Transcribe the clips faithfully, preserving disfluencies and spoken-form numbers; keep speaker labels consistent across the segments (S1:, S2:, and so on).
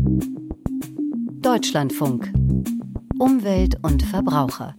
S1: Deutschlandfunk. Umwelt und Verbraucher.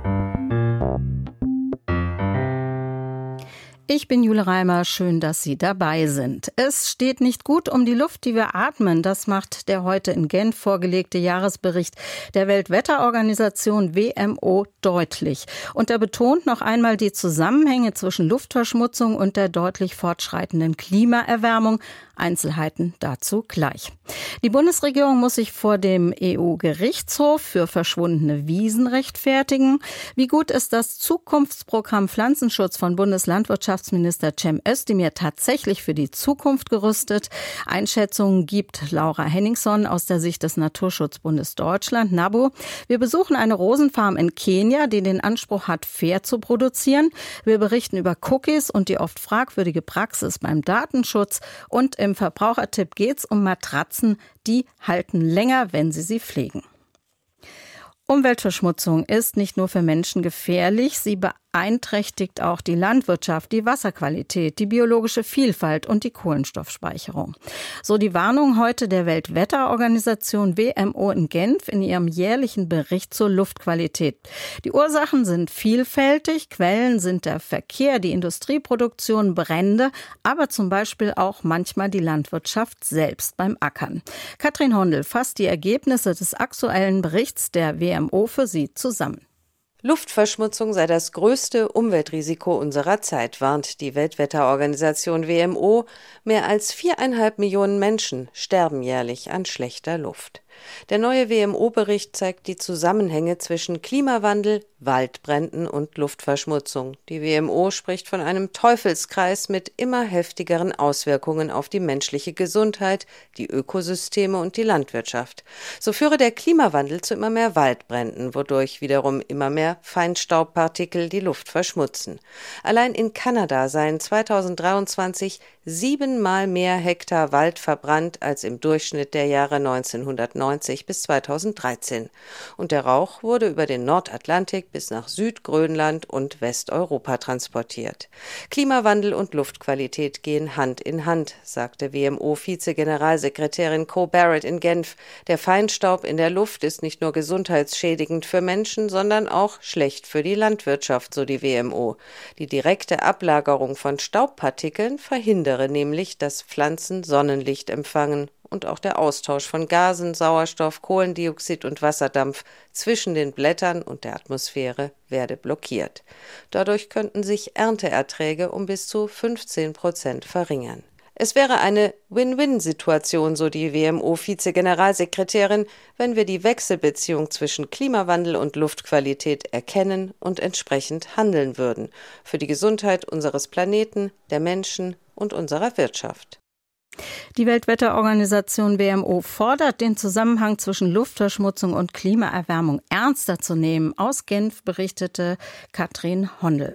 S1: Ich bin Jule Reimer, schön, dass Sie dabei sind. Es steht nicht gut um die Luft, die wir atmen. Das macht der heute in Genf vorgelegte Jahresbericht der Weltwetterorganisation W M O deutlich. Und er betont noch einmal die Zusammenhänge zwischen Luftverschmutzung und der deutlich fortschreitenden Klimaerwärmung. Einzelheiten dazu gleich. Die Bundesregierung muss sich vor dem E U-Gerichtshof für verschwundene Wiesen rechtfertigen. Wie gut ist das Zukunftsprogramm Pflanzenschutz von Bundeslandwirtschaftsminister Cem Özdemir tatsächlich für die Zukunft gerüstet? Einschätzungen gibt Laura Henningsson aus der Sicht des Naturschutzbundes Deutschland, NABU. Wir besuchen eine Rosenfarm in Kenia, die den Anspruch hat, fair zu produzieren. Wir berichten über Cookies und die oft fragwürdige Praxis beim Datenschutz. Und im Verbrauchertipp geht's um Matratzen, die halten länger, wenn Sie sie pflegen. Umweltverschmutzung ist nicht nur für Menschen gefährlich, sie beeinträchtigt auch die Landwirtschaft, die Wasserqualität, die biologische Vielfalt und die Kohlenstoffspeicherung. So die Warnung heute der Weltwetterorganisation W M O in Genf in ihrem jährlichen Bericht zur Luftqualität. Die Ursachen sind vielfältig, Quellen sind der Verkehr, die Industrieproduktion, Brände, aber zum Beispiel auch manchmal die Landwirtschaft selbst beim Ackern. Katrin Hondel fasst die Ergebnisse des aktuellen Berichts der W M O für Sie zusammen.
S2: Luftverschmutzung sei das größte Umweltrisiko unserer Zeit, warnt die Weltwetterorganisation W M O. Mehr als viereinhalb Millionen Menschen sterben jährlich an schlechter Luft. Der neue W M O-Bericht zeigt die Zusammenhänge zwischen Klimawandel, Waldbränden und Luftverschmutzung. Die W M O spricht von einem Teufelskreis mit immer heftigeren Auswirkungen auf die menschliche Gesundheit, die Ökosysteme und die Landwirtschaft. So führe der Klimawandel zu immer mehr Waldbränden, wodurch wiederum immer mehr Feinstaubpartikel die Luft verschmutzen. Allein in Kanada seien zweitausenddreiundzwanzig siebenmal mehr Hektar Wald verbrannt als im Durchschnitt der Jahre neunzehnhundertneunzig bis zweitausenddreizehn. Und der Rauch wurde über den Nordatlantik bis nach Südgrönland und Westeuropa transportiert. Klimawandel und Luftqualität gehen Hand in Hand, sagte W M O-Vizegeneralsekretärin Co Barrett in Genf. Der Feinstaub in der Luft ist nicht nur gesundheitsschädigend für Menschen, sondern auch schlecht für die Landwirtschaft, so die W M O. Die direkte Ablagerung von Staubpartikeln verhindere nämlich, dass Pflanzen Sonnenlicht empfangen. Und auch der Austausch von Gasen, Sauerstoff, Kohlendioxid und Wasserdampf zwischen den Blättern und der Atmosphäre werde blockiert. Dadurch könnten sich Ernteerträge um bis zu fünfzehn Prozent verringern. Es wäre eine Win-Win-Situation, so die W M O-Vizegeneralsekretärin, wenn wir die Wechselbeziehung zwischen Klimawandel und Luftqualität erkennen und entsprechend handeln würden. Für die Gesundheit unseres Planeten, der Menschen und unserer Wirtschaft.
S1: Die Weltwetterorganisation W M O fordert, den Zusammenhang zwischen Luftverschmutzung und Klimaerwärmung ernster zu nehmen. Aus Genf berichtete Katrin Hondel.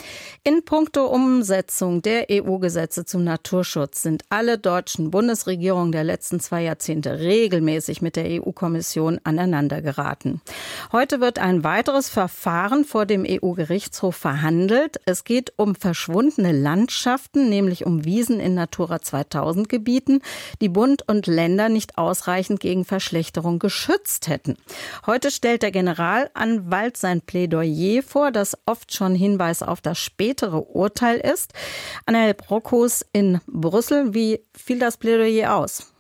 S1: In puncto Umsetzung der E U-Gesetze zum Naturschutz sind alle deutschen Bundesregierungen der letzten zwei Jahrzehnte regelmäßig mit der E U-Kommission aneinandergeraten. Heute wird ein weiteres Verfahren vor dem E U-Gerichtshof verhandelt. Es geht um verschwundene Landschaften, nämlich um Wiesen in Natura zweitausend Gebieten, die Bund und Länder nicht ausreichend gegen Verschlechterung geschützt hätten. Heute stellt der Generalanwalt sein Plädoyer vor, das oft schon Hinweis auf das spätere Urteil ist. Annabel Brockhuus in Brüssel, wie fiel das Plädoyer aus?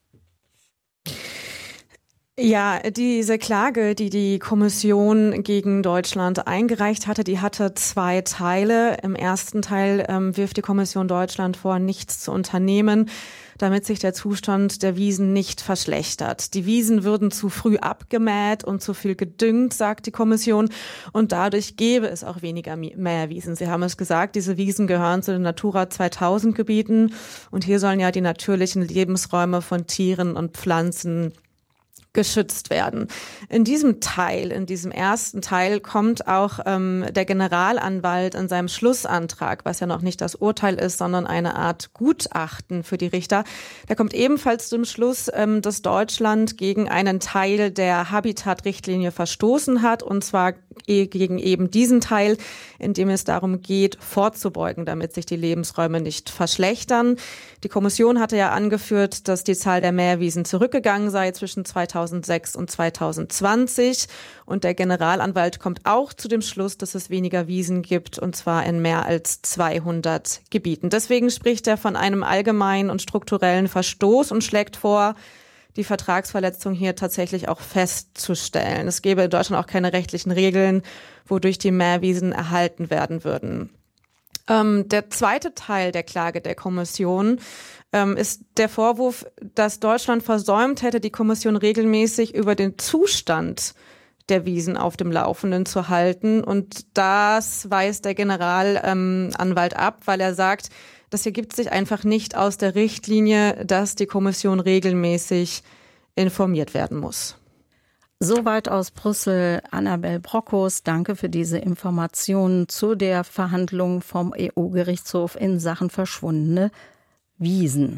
S3: Ja, diese Klage, die die Kommission gegen Deutschland eingereicht hatte, die hatte zwei Teile. Im ersten Teil ähm, wirft die Kommission Deutschland vor, nichts zu unternehmen, damit sich der Zustand der Wiesen nicht verschlechtert. Die Wiesen würden zu früh abgemäht und zu viel gedüngt, sagt die Kommission, und dadurch gäbe es auch weniger Mähwiesen. Sie haben es gesagt, diese Wiesen gehören zu den Natura zweitausend Gebieten und hier sollen ja die natürlichen Lebensräume von Tieren und Pflanzen geschützt werden. In diesem Teil, in diesem ersten Teil kommt auch ähm, der Generalanwalt in seinem Schlussantrag, was ja noch nicht das Urteil ist, sondern eine Art Gutachten für die Richter. Der kommt ebenfalls zum Schluss, ähm, dass Deutschland gegen einen Teil der Habitat-Richtlinie verstoßen hat, und zwar gegen eben diesen Teil, in dem es darum geht, vorzubeugen, damit sich die Lebensräume nicht verschlechtern. Die Kommission hatte ja angeführt, dass die Zahl der Meerwiesen zurückgegangen sei zwischen zweitausendsechs und zweitausendzwanzig. Und der Generalanwalt kommt auch zu dem Schluss, dass es weniger Wiesen gibt, und zwar in mehr als zweihundert Gebieten. Deswegen spricht er von einem allgemeinen und strukturellen Verstoß und schlägt vor, die Vertragsverletzung hier tatsächlich auch festzustellen. Es gäbe in Deutschland auch keine rechtlichen Regeln, wodurch die Meerwiesen erhalten werden würden. Ähm, der zweite Teil der Klage der Kommission ähm, ist der Vorwurf, dass Deutschland versäumt hätte, die Kommission regelmäßig über den Zustand der Wiesen auf dem Laufenden zu halten. Und das weist der Generalanwalt ähm, ab, weil er sagt, das ergibt sich einfach nicht aus der Richtlinie, dass die Kommission regelmäßig informiert werden muss.
S1: Soweit aus Brüssel Annabel Brockhaus. Danke für diese Informationen zu der Verhandlung vom E U-Gerichtshof in Sachen verschwundene Wiesen.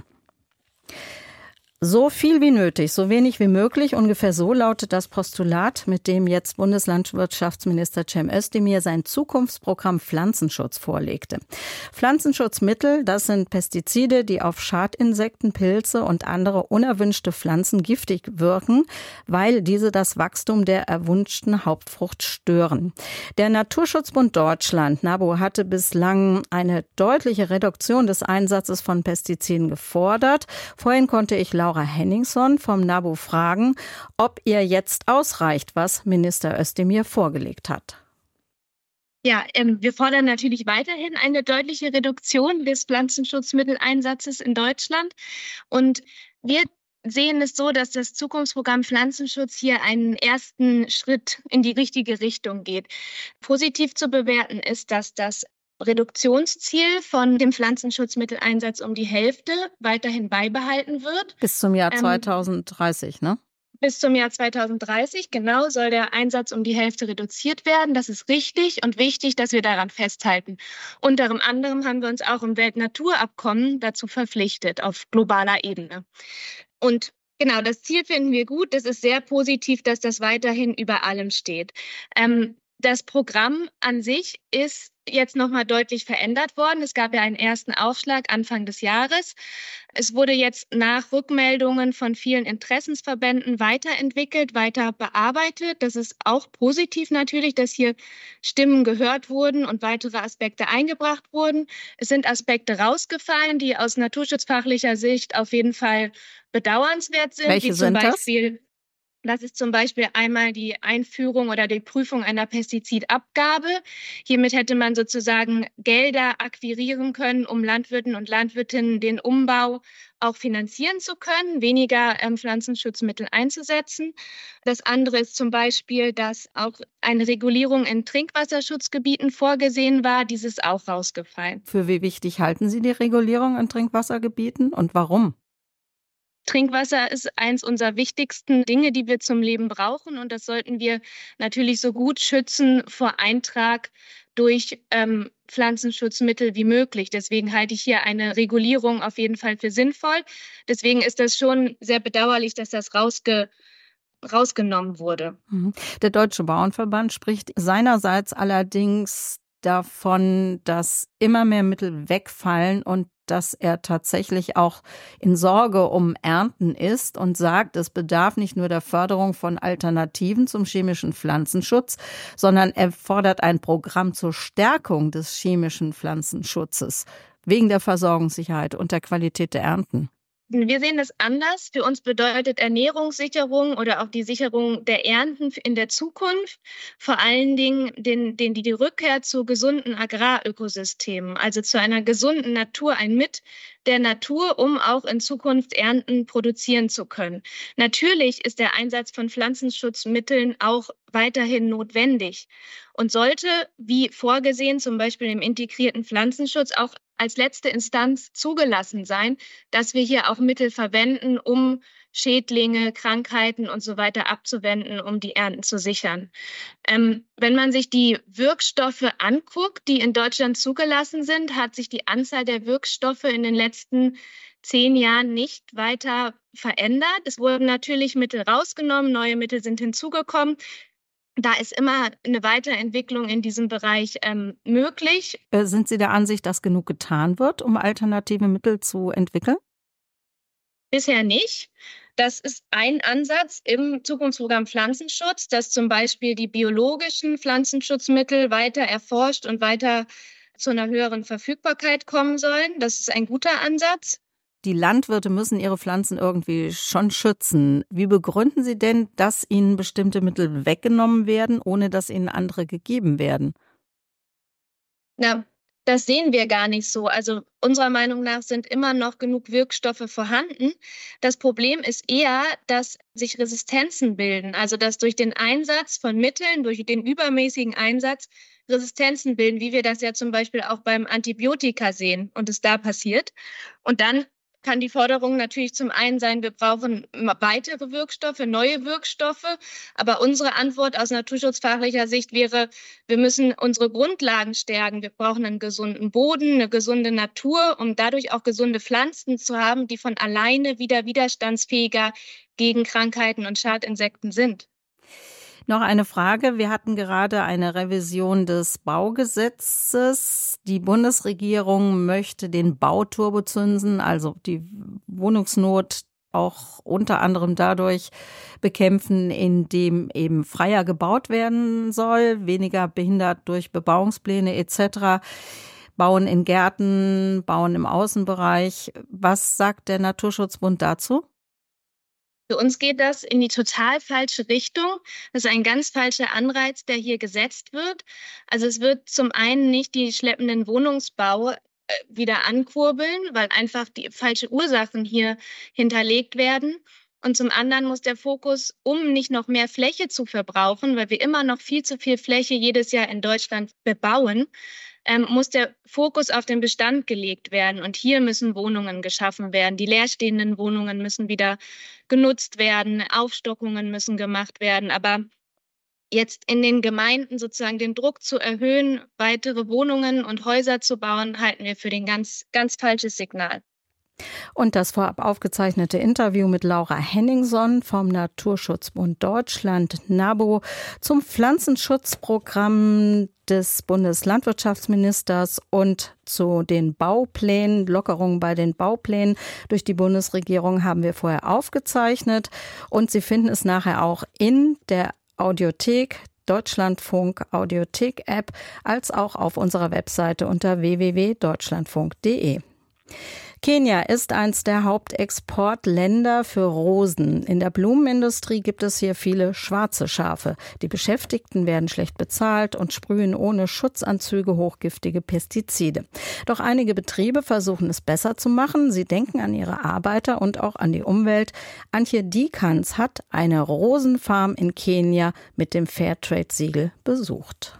S1: So viel wie nötig, so wenig wie möglich. Ungefähr so lautet das Postulat, mit dem jetzt Bundeslandwirtschaftsminister Cem Özdemir sein Zukunftsprogramm Pflanzenschutz vorlegte. Pflanzenschutzmittel, das sind Pestizide, die auf Schadinsekten, Pilze und andere unerwünschte Pflanzen giftig wirken, weil diese das Wachstum der erwünschten Hauptfrucht stören. Der Naturschutzbund Deutschland, NABU, hatte bislang eine deutliche Reduktion des Einsatzes von Pestiziden gefordert. Vorhin konnte ich Laura Henningson vom NABU fragen, ob ihr jetzt ausreicht, was Minister Özdemir vorgelegt hat.
S4: Ja, ähm, wir fordern natürlich weiterhin eine deutliche Reduktion des Pflanzenschutzmitteleinsatzes in Deutschland. Und wir sehen es so, dass das Zukunftsprogramm Pflanzenschutz hier einen ersten Schritt in die richtige Richtung geht. Positiv zu bewerten ist, dass das Reduktionsziel von dem Pflanzenschutzmitteleinsatz um die Hälfte weiterhin beibehalten wird.
S1: Bis zum Jahr zweitausenddreißig, ähm, ne?
S4: Bis zum Jahr zweitausenddreißig, genau, soll der Einsatz um die Hälfte reduziert werden. Das ist richtig und wichtig, dass wir daran festhalten. Unter anderem haben wir uns auch im Weltnaturabkommen dazu verpflichtet, auf globaler Ebene. Und genau, das Ziel finden wir gut. Das ist sehr positiv, dass das weiterhin über allem steht. Ähm, Das Programm an sich ist jetzt nochmal deutlich verändert worden. Es gab ja einen ersten Aufschlag Anfang des Jahres. Es wurde jetzt nach Rückmeldungen von vielen Interessensverbänden weiterentwickelt, weiter bearbeitet. Das ist auch positiv natürlich, dass hier Stimmen gehört wurden und weitere Aspekte eingebracht wurden. Es sind Aspekte rausgefallen, die aus naturschutzfachlicher Sicht auf jeden Fall bedauernswert sind.
S1: Welche
S4: wie zum
S1: sind
S4: Beispiel
S1: das?
S4: Das ist zum Beispiel einmal die Einführung oder die Prüfung einer Pestizidabgabe. Hiermit hätte man sozusagen Gelder akquirieren können, um Landwirten und Landwirtinnen den Umbau auch finanzieren zu können, weniger ähm, Pflanzenschutzmittel einzusetzen. Das andere ist zum Beispiel, dass auch eine Regulierung in Trinkwasserschutzgebieten vorgesehen war. Dies ist auch rausgefallen.
S1: Für wie wichtig halten Sie die Regulierung in Trinkwassergebieten und warum?
S4: Trinkwasser ist eins unserer wichtigsten Dinge, die wir zum Leben brauchen. Und das sollten wir natürlich so gut schützen vor Eintrag durch ähm, Pflanzenschutzmittel wie möglich. Deswegen halte ich hier eine Regulierung auf jeden Fall für sinnvoll. Deswegen ist das schon sehr bedauerlich, dass das rausge rausgenommen wurde.
S1: Der Deutsche Bauernverband spricht seinerseits allerdings davon, dass immer mehr Mittel wegfallen und dass er tatsächlich auch in Sorge um Ernten ist und sagt, es bedarf nicht nur der Förderung von Alternativen zum chemischen Pflanzenschutz, sondern er fordert ein Programm zur Stärkung des chemischen Pflanzenschutzes wegen der Versorgungssicherheit und der Qualität der Ernten.
S4: Wir sehen das anders. Für uns bedeutet Ernährungssicherung oder auch die Sicherung der Ernten in der Zukunft vor allen Dingen den, den, die Rückkehr zu gesunden Agrarökosystemen, also zu einer gesunden Natur, ein Mit der Natur, um auch in Zukunft Ernten produzieren zu können. Natürlich ist der Einsatz von Pflanzenschutzmitteln auch weiterhin notwendig und sollte, wie vorgesehen, zum Beispiel im integrierten Pflanzenschutz, auch als letzte Instanz zugelassen sein, dass wir hier auch Mittel verwenden, um Schädlinge, Krankheiten und so weiter abzuwenden, um die Ernten zu sichern. Ähm, wenn man sich die Wirkstoffe anguckt, die in Deutschland zugelassen sind, hat sich die Anzahl der Wirkstoffe in den letzten zehn Jahren nicht weiter verändert. Es wurden natürlich Mittel rausgenommen, neue Mittel sind hinzugekommen. da ist immer eine Weiterentwicklung in diesem Bereich ähm, möglich.
S1: Äh, sind Sie der Ansicht, dass genug getan wird, um alternative Mittel zu entwickeln?
S4: Bisher nicht. Das ist ein Ansatz im Zukunftsprogramm Pflanzenschutz, dass zum Beispiel die biologischen Pflanzenschutzmittel weiter erforscht und weiter zu einer höheren Verfügbarkeit kommen sollen. Das ist ein guter Ansatz.
S1: Die Landwirte müssen ihre Pflanzen irgendwie schon schützen. Wie begründen Sie denn, dass ihnen bestimmte Mittel weggenommen werden, ohne dass ihnen andere gegeben werden?
S4: Na, das sehen wir gar nicht so. Also unserer Meinung nach sind immer noch genug Wirkstoffe vorhanden. Das Problem ist eher, dass sich Resistenzen bilden. Also dass durch den Einsatz von Mitteln, durch den übermäßigen Einsatz Resistenzen bilden, wie wir das ja zum Beispiel auch beim Antibiotika sehen und es da passiert. Und dann kann die Forderung natürlich zum einen sein, wir brauchen weitere Wirkstoffe, neue Wirkstoffe. Aber unsere Antwort aus naturschutzfachlicher Sicht wäre, wir müssen unsere Grundlagen stärken. Wir brauchen einen gesunden Boden, eine gesunde Natur, um dadurch auch gesunde Pflanzen zu haben, die von alleine wieder widerstandsfähiger gegen Krankheiten und Schadinsekten sind.
S1: Noch eine Frage. Wir hatten gerade eine Revision des Baugesetzes. Die Bundesregierung möchte den Bauturbozinsen, also die Wohnungsnot, auch unter anderem dadurch bekämpfen, indem eben freier gebaut werden soll, weniger behindert durch Bebauungspläne et cetera. Bauen in Gärten, bauen im Außenbereich. Was sagt der Naturschutzbund dazu?
S4: Für uns geht das in die total falsche Richtung. Das ist ein ganz falscher Anreiz, der hier gesetzt wird. Also es wird zum einen nicht die schleppenden Wohnungsbau äh, wieder ankurbeln, weil einfach die falsche Ursachen hier hinterlegt werden. Und zum anderen muss der Fokus, um nicht noch mehr Fläche zu verbrauchen, weil wir immer noch viel zu viel Fläche jedes Jahr in Deutschland bebauen, ähm, muss der Fokus auf den Bestand gelegt werden. Und hier müssen Wohnungen geschaffen werden. Die leerstehenden Wohnungen müssen wieder genutzt werden. Aufstockungen müssen gemacht werden. Aber jetzt in den Gemeinden sozusagen den Druck zu erhöhen, weitere Wohnungen und Häuser zu bauen, halten wir für ein ganz, ganz falsches Signal.
S1: Und das vorab aufgezeichnete Interview mit Laura Henningson vom Naturschutzbund Deutschland NABU zum Pflanzenschutzprogramm des Bundeslandwirtschaftsministers und zu den Bauplänen, Lockerungen bei den Bauplänen durch die Bundesregierung haben wir vorher aufgezeichnet. Und Sie finden es nachher auch in der Audiothek, Deutschlandfunk Audiothek-App, als auch auf unserer Webseite unter w w w punkt deutschlandfunk punkt d e. Kenia ist eins der Hauptexportländer für Rosen. In der Blumenindustrie gibt es hier viele schwarze Schafe. Die Beschäftigten werden schlecht bezahlt und sprühen ohne Schutzanzüge hochgiftige Pestizide. Doch einige Betriebe versuchen es besser zu machen. Sie denken an ihre Arbeiter und auch an die Umwelt. Antje Dikans hat eine Rosenfarm in Kenia mit dem Fairtrade-Siegel besucht.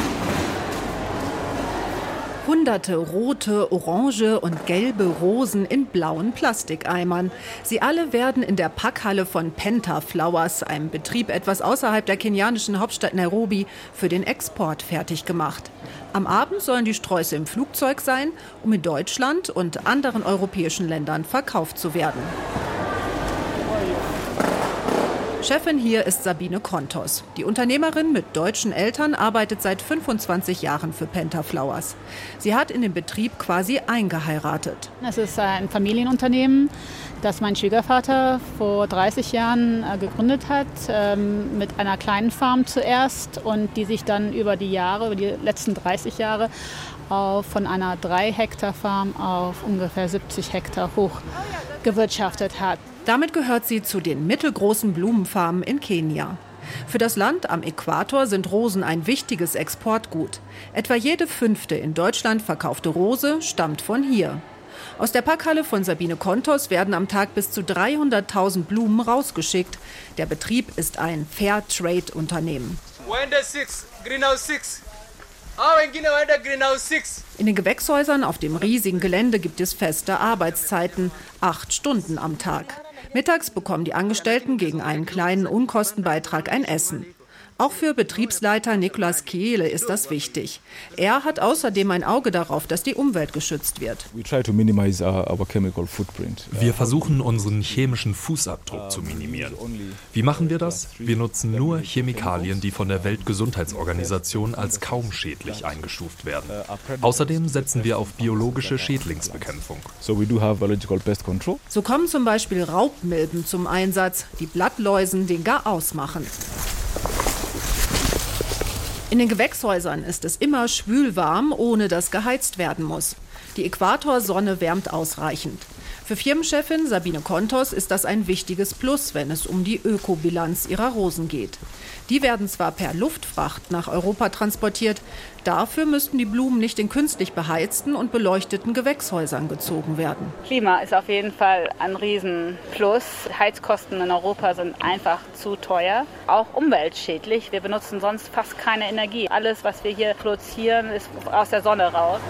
S5: Hunderte rote, orange und gelbe Rosen in blauen Plastikeimern. Sie alle werden in der Packhalle von Penta Flowers, einem Betrieb etwas außerhalb der kenianischen Hauptstadt Nairobi, für den Export fertig gemacht. Am Abend sollen die Sträuße im Flugzeug sein, um in Deutschland und anderen europäischen Ländern verkauft zu werden. Chefin hier ist Sabine Kontos. Die Unternehmerin mit deutschen Eltern arbeitet seit fünfundzwanzig Jahren für Penta Flowers. Sie hat in den Betrieb quasi eingeheiratet.
S6: Es ist ein Familienunternehmen, das mein Schwiegervater vor dreißig Jahren gegründet hat, mit einer kleinen Farm zuerst und die sich dann über die Jahre, über die letzten dreißig Jahre von einer drei Hektar Farm auf ungefähr siebzig Hektar hoch gewirtschaftet hat.
S5: Damit gehört sie zu den mittelgroßen Blumenfarmen in Kenia. Für das Land am Äquator sind Rosen ein wichtiges Exportgut. Etwa jede fünfte in Deutschland verkaufte Rose stammt von hier. Aus der Packhalle von Sabine Kontos werden am Tag bis zu dreihunderttausend Blumen rausgeschickt. Der Betrieb ist ein Fairtrade-Unternehmen. In den Gewächshäusern auf dem riesigen Gelände gibt es feste Arbeitszeiten, acht Stunden am Tag. Mittags bekommen die Angestellten gegen einen kleinen Unkostenbeitrag ein Essen. Auch für Betriebsleiter Niklas Kehle ist das wichtig. Er hat außerdem ein Auge darauf, dass die Umwelt geschützt wird.
S7: Wir versuchen, unseren chemischen Fußabdruck zu minimieren. Wie machen wir das? Wir nutzen nur Chemikalien, die von der Weltgesundheitsorganisation als kaum schädlich eingestuft werden. Außerdem setzen wir auf biologische Schädlingsbekämpfung.
S5: So kommen zum Beispiel Raubmilben zum Einsatz, die Blattläusen den Garaus machen. In den Gewächshäusern ist es immer schwülwarm, ohne dass geheizt werden muss. Die Äquatorsonne wärmt ausreichend. Für Firmenchefin Sabine Kontos ist das ein wichtiges Plus, wenn es um die Ökobilanz ihrer Rosen geht. Die werden zwar per Luftfracht nach Europa transportiert, dafür müssten die Blumen nicht in künstlich beheizten und beleuchteten Gewächshäusern gezogen werden.
S8: Klima ist auf jeden Fall ein Riesenplus. Heizkosten in Europa sind einfach zu teuer, auch umweltschädlich. Wir benutzen sonst fast keine Energie. Alles, was wir hier produzieren, ist aus der Sonne raus.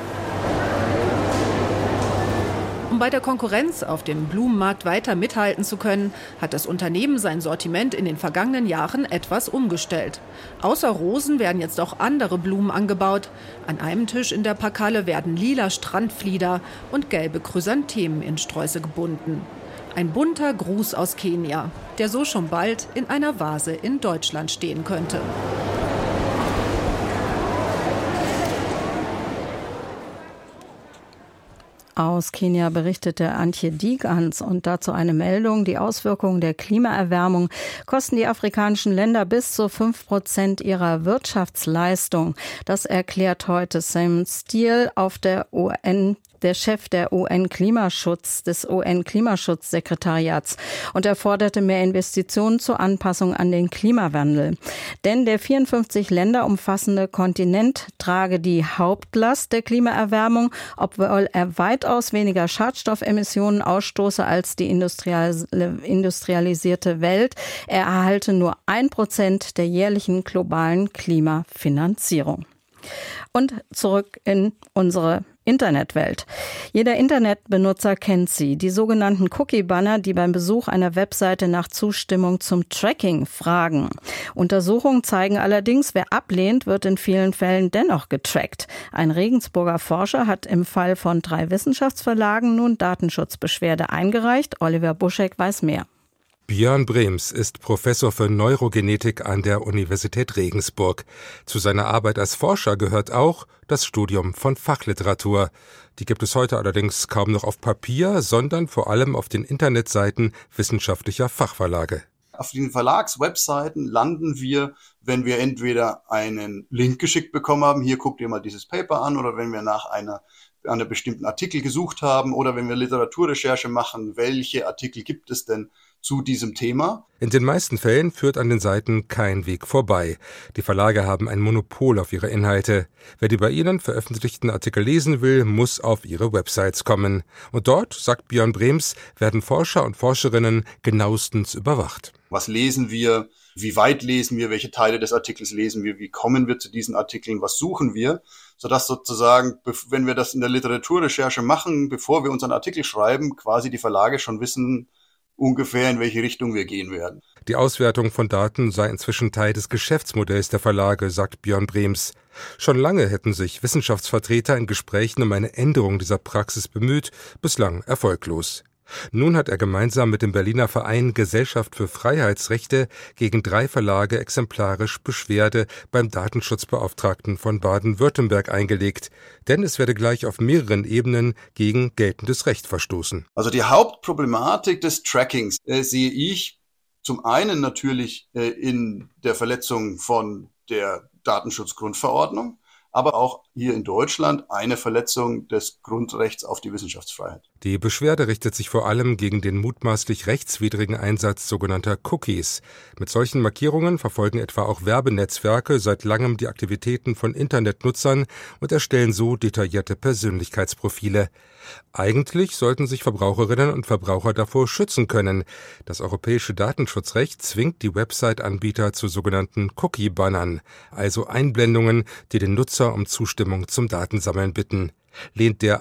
S5: Um bei der Konkurrenz auf dem Blumenmarkt weiter mithalten zu können, hat das Unternehmen sein Sortiment in den vergangenen Jahren etwas umgestellt. Außer Rosen werden jetzt auch andere Blumen angebaut. An einem Tisch in der Packhalle werden lila Strandflieder und gelbe Chrysanthemen in Sträuße gebunden. Ein bunter Gruß aus Kenia, der so schon bald in einer Vase in Deutschland stehen könnte.
S1: Aus Kenia berichtete Antje Diegans und dazu eine Meldung. Die Auswirkungen der Klimaerwärmung kosten die afrikanischen Länder bis zu fünf Prozent ihrer Wirtschaftsleistung. Das erklärt heute Sam Steele auf der U N der Chef der U N-Klimaschutz, des U N-Klimaschutzsekretariats. Und er forderte mehr Investitionen zur Anpassung an den Klimawandel. Denn der vierundfünfzig Länder umfassende Kontinent trage die Hauptlast der Klimaerwärmung, obwohl er weitaus weniger Schadstoffemissionen ausstoße als die industrialisierte Welt. Er erhalte nur ein Prozent der jährlichen globalen Klimafinanzierung. Und zurück in unsere Internetwelt. Jeder Internetbenutzer kennt sie, die sogenannten Cookie-Banner, die beim Besuch einer Webseite nach Zustimmung zum Tracking fragen. Untersuchungen zeigen allerdings, wer ablehnt, wird in vielen Fällen dennoch getrackt. Ein Regensburger Forscher hat im Fall von drei Wissenschaftsverlagen nun Datenschutzbeschwerde eingereicht. Oliver Buschek weiß mehr.
S9: Björn Brems ist Professor für Neurogenetik an der Universität Regensburg. Zu seiner Arbeit als Forscher gehört auch das Studium von Fachliteratur. Die gibt es heute allerdings kaum noch auf Papier, sondern vor allem auf den Internetseiten wissenschaftlicher Fachverlage.
S10: Auf den Verlagswebseiten landen wir, wenn wir entweder einen Link geschickt bekommen haben, hier guckt ihr mal dieses Paper an, oder wenn wir nach einer an einem bestimmten Artikel gesucht haben oder wenn wir Literaturrecherche machen, welche Artikel gibt es denn zu diesem Thema.
S9: In den meisten Fällen führt an den Seiten kein Weg vorbei. Die Verlage haben ein Monopol auf ihre Inhalte. Wer die bei ihnen veröffentlichten Artikel lesen will, muss auf ihre Websites kommen. Und dort, sagt Björn Brems, werden Forscher und Forscherinnen genauestens überwacht.
S10: Was lesen wir? Wie weit lesen wir? Welche Teile des Artikels lesen wir? Wie kommen wir zu diesen Artikeln? Was suchen wir? Sodass sozusagen, wenn wir das in der Literaturrecherche machen, bevor wir unseren Artikel schreiben, quasi die Verlage schon wissen, ungefähr in welche Richtung wir gehen werden.
S9: Die Auswertung von Daten sei inzwischen Teil des Geschäftsmodells der Verlage, sagt Björn Brems. Schon lange hätten sich Wissenschaftsvertreter in Gesprächen um eine Änderung dieser Praxis bemüht, bislang erfolglos. Nun hat er gemeinsam mit dem Berliner Verein Gesellschaft für Freiheitsrechte gegen drei Verlage exemplarisch Beschwerde beim Datenschutzbeauftragten von Baden-Württemberg eingelegt. Denn es werde gleich auf mehreren Ebenen gegen geltendes Recht verstoßen.
S10: Also die Hauptproblematik des Trackings äh, sehe ich zum einen natürlich äh, in der Verletzung von der Datenschutzgrundverordnung, aber auch hier in Deutschland eine Verletzung des Grundrechts auf die Wissenschaftsfreiheit.
S9: Die Beschwerde richtet sich vor allem gegen den mutmaßlich rechtswidrigen Einsatz sogenannter Cookies. Mit solchen Markierungen verfolgen etwa auch Werbenetzwerke seit langem die Aktivitäten von Internetnutzern und erstellen so detaillierte Persönlichkeitsprofile. Eigentlich sollten sich Verbraucherinnen und Verbraucher davor schützen können. Das europäische Datenschutzrecht zwingt die Website-Anbieter zu sogenannten Cookie-Bannern, also Einblendungen, die den Nutzer um Zustimmung zum Datensammeln bitten. Lehnt der ab,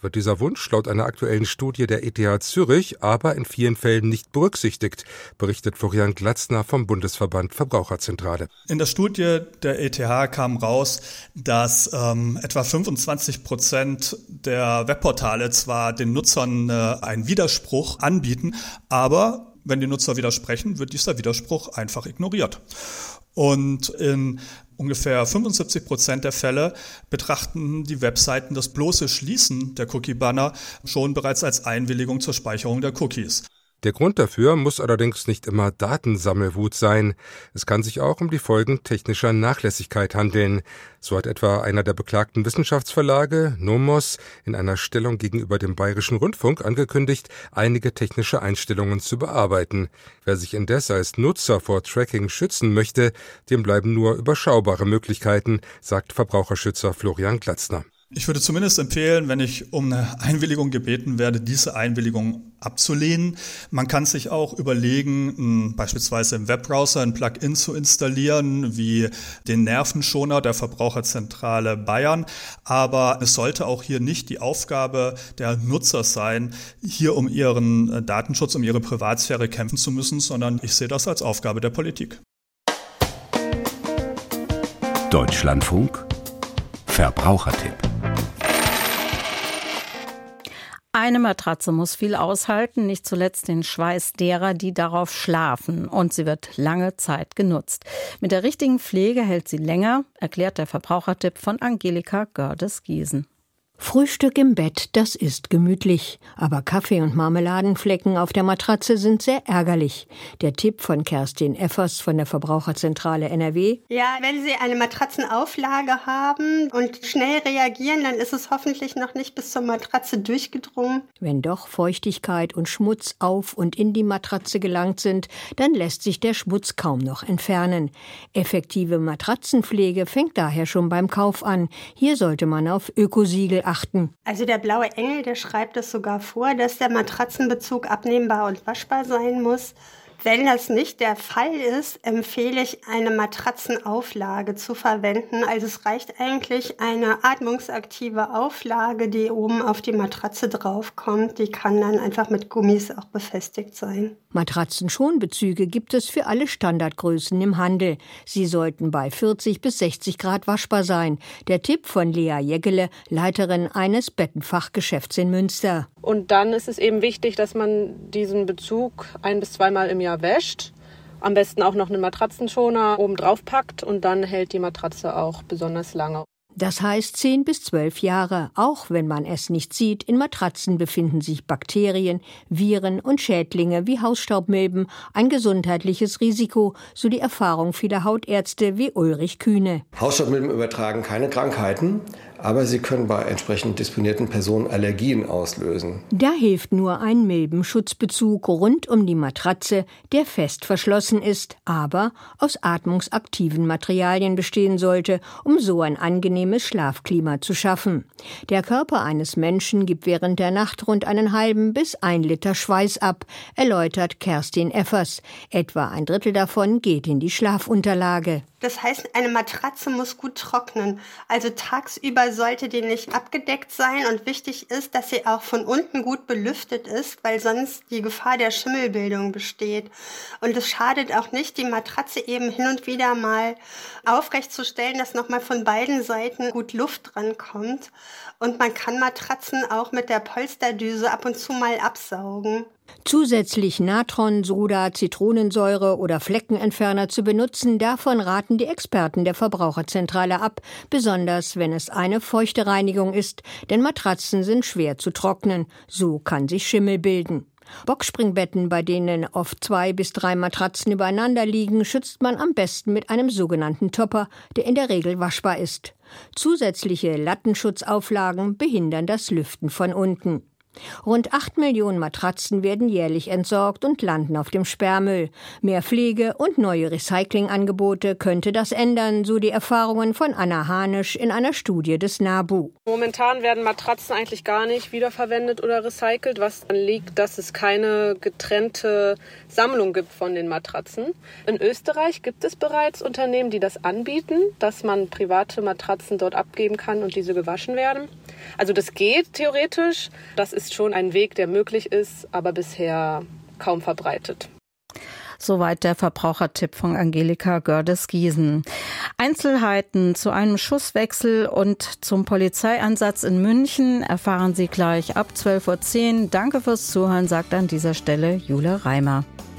S9: wird dieser Wunsch laut einer aktuellen Studie der E T H Zürich aber in vielen Fällen nicht berücksichtigt, berichtet Florian Glatzner vom Bundesverband Verbraucherzentrale.
S11: In der Studie der E T H kam raus, dass ähm, etwa fünfundzwanzig Prozent der Webportale zwar den Nutzern äh, einen Widerspruch anbieten, aber wenn die Nutzer widersprechen, wird dieser Widerspruch einfach ignoriert. Und in ungefähr fünfundsiebzig Prozent der Fälle betrachten die Webseiten das bloße Schließen der Cookie-Banner schon bereits als Einwilligung zur Speicherung der Cookies.
S9: Der Grund dafür muss allerdings nicht immer Datensammelwut sein. Es kann sich auch um die Folgen technischer Nachlässigkeit handeln. So hat etwa einer der beklagten Wissenschaftsverlage, Nomos, in einer Stellung gegenüber dem Bayerischen Rundfunk angekündigt, einige technische Einstellungen zu bearbeiten. Wer sich indes als Nutzer vor Tracking schützen möchte, dem bleiben nur überschaubare Möglichkeiten, sagt Verbraucherschützer Florian Glatzner.
S11: Ich würde zumindest empfehlen, wenn ich um eine Einwilligung gebeten werde, diese Einwilligung abzulehnen. Man kann sich auch überlegen, beispielsweise im Webbrowser ein Plugin zu installieren, wie den Nervenschoner der Verbraucherzentrale Bayern. Aber es sollte auch hier nicht die Aufgabe der Nutzer sein, hier um ihren Datenschutz, um ihre Privatsphäre kämpfen zu müssen, sondern ich sehe das als Aufgabe der Politik.
S12: Deutschlandfunk Verbrauchertipp.
S1: Eine Matratze muss viel aushalten, nicht zuletzt den Schweiß derer, die darauf schlafen. Und sie wird lange Zeit genutzt. Mit der richtigen Pflege hält sie länger, erklärt der Verbrauchertipp von Angelika Gördes-Giesen.
S13: Frühstück im Bett, das ist gemütlich. Aber Kaffee- und Marmeladenflecken auf der Matratze sind sehr ärgerlich. Der Tipp von Kerstin Effers von der Verbraucherzentrale N R W.
S14: Ja, wenn Sie eine Matratzenauflage haben und schnell reagieren, dann ist es hoffentlich noch nicht bis zur Matratze durchgedrungen.
S13: Wenn doch Feuchtigkeit und Schmutz auf und in die Matratze gelangt sind, dann lässt sich der Schmutz kaum noch entfernen. Effektive Matratzenpflege fängt daher schon beim Kauf an. Hier sollte man auf Ökosiegel achten.
S14: Also der Blaue Engel, der schreibt es sogar vor, dass der Matratzenbezug abnehmbar und waschbar sein muss. Wenn das nicht der Fall ist, empfehle ich, eine Matratzenauflage zu verwenden. Also es reicht eigentlich eine atmungsaktive Auflage, die oben auf die Matratze draufkommt. Die kann dann einfach mit Gummis auch befestigt sein.
S13: Matratzenschonbezüge gibt es für alle Standardgrößen im Handel. Sie sollten bei vierzig bis sechzig Grad waschbar sein. Der Tipp von Lea Jäggele, Leiterin eines Bettenfachgeschäfts in Münster.
S15: Und dann ist es eben wichtig, dass man diesen Bezug ein- bis zweimal im Jahr wäscht. Am besten auch noch einen Matratzenschoner oben drauf packt und dann hält die Matratze auch besonders lange.
S13: Das heißt zehn bis zwölf Jahre, auch wenn man es nicht sieht. In Matratzen befinden sich Bakterien, Viren und Schädlinge wie Hausstaubmilben, ein gesundheitliches Risiko, so die Erfahrung vieler Hautärzte wie Ulrich Kühne.
S16: Hausstaubmilben übertragen keine Krankheiten, aber sie können bei entsprechend disponierten Personen Allergien auslösen.
S13: Da hilft nur ein Milbenschutzbezug rund um die Matratze, der fest verschlossen ist, aber aus atmungsaktiven Materialien bestehen sollte, um so ein angenehmes Schlafklima zu schaffen. Der Körper eines Menschen gibt während der Nacht rund einen halben bis ein Liter Schweiß ab, erläutert Kerstin Effers. Etwa ein Drittel davon geht in die Schlafunterlage.
S14: Das heißt, eine Matratze muss gut trocknen. Also tagsüber sollte die nicht abgedeckt sein und wichtig ist, dass sie auch von unten gut belüftet ist, weil sonst die Gefahr der Schimmelbildung besteht. Und es schadet auch nicht, die Matratze eben hin und wieder mal aufrecht zu stellen, dass nochmal von beiden Seiten gut Luft dran kommt. Und man kann Matratzen auch mit der Polsterdüse ab und zu mal absaugen.
S13: Zusätzlich Natron, Soda, Zitronensäure oder Fleckenentferner zu benutzen, davon raten die Experten der Verbraucherzentrale ab, besonders wenn es eine feuchte Reinigung ist, denn Matratzen sind schwer zu trocknen, so kann sich Schimmel bilden. Boxspringbetten, bei denen oft zwei bis drei Matratzen übereinander liegen, schützt man am besten mit einem sogenannten Topper, der in der Regel waschbar ist. Zusätzliche Lattenschutzauflagen behindern das Lüften von unten. Rund acht Millionen Matratzen werden jährlich entsorgt und landen auf dem Sperrmüll. Mehr Pflege und neue Recyclingangebote könnte das ändern, so die Erfahrungen von Anna Hanisch in einer Studie des NABU.
S15: Momentan werden Matratzen eigentlich gar nicht wiederverwendet oder recycelt, was daran liegt, dass es keine getrennte Sammlung gibt von den Matratzen. In Österreich gibt es bereits Unternehmen, die das anbieten, dass man private Matratzen dort abgeben kann und diese gewaschen werden. Also das geht theoretisch. Das ist schon ein Weg, der möglich ist, aber bisher kaum verbreitet.
S1: Soweit der Verbrauchertipp von Angelika Gördes-Giesen. Einzelheiten zu einem Schusswechsel und zum Polizeieinsatz in München erfahren Sie gleich ab zwölf Uhr zehn. Danke fürs Zuhören, sagt an dieser Stelle Jule Reimer.